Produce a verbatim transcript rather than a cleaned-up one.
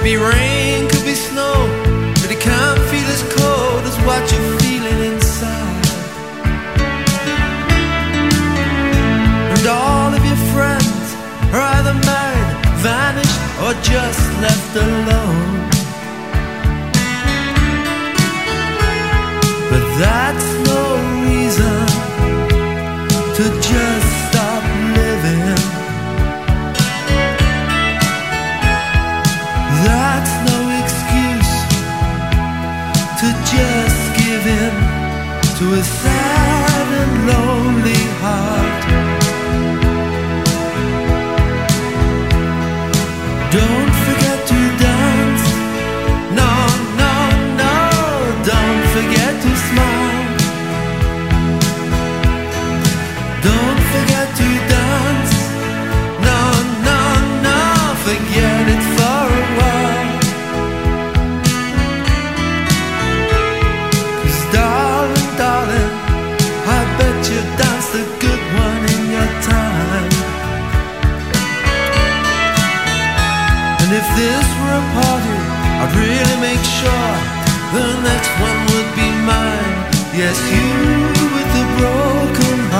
be rain, could be snow, but it can't feel as cold as what you're feeling inside. And all of your friends are either married, vanished, or just left alone. But that's no reason to just stop living. That's no excuse to just give in to a sad and lonely heart. Don't forget to dance. No, no, no. Don't forget to smile. Don't forget to dance. No, no, no. Forget it for a while. 'Cause darling, darling, I bet you danced a good one in your time. And if this were a party, I'd really make sure the next one would be mine. Yes, you with the broken